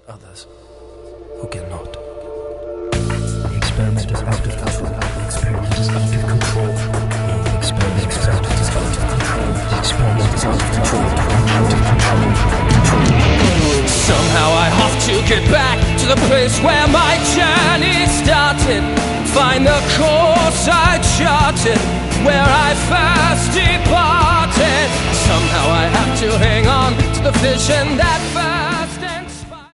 others who cannot. The experiment is out of control. The experiment is out of control. The experiment is out of control. The experiment is out of control. Somehow I have to get back to the place where my journey started. Find the course I charted, where I first departed. Somehow I have to hang on to the vision that first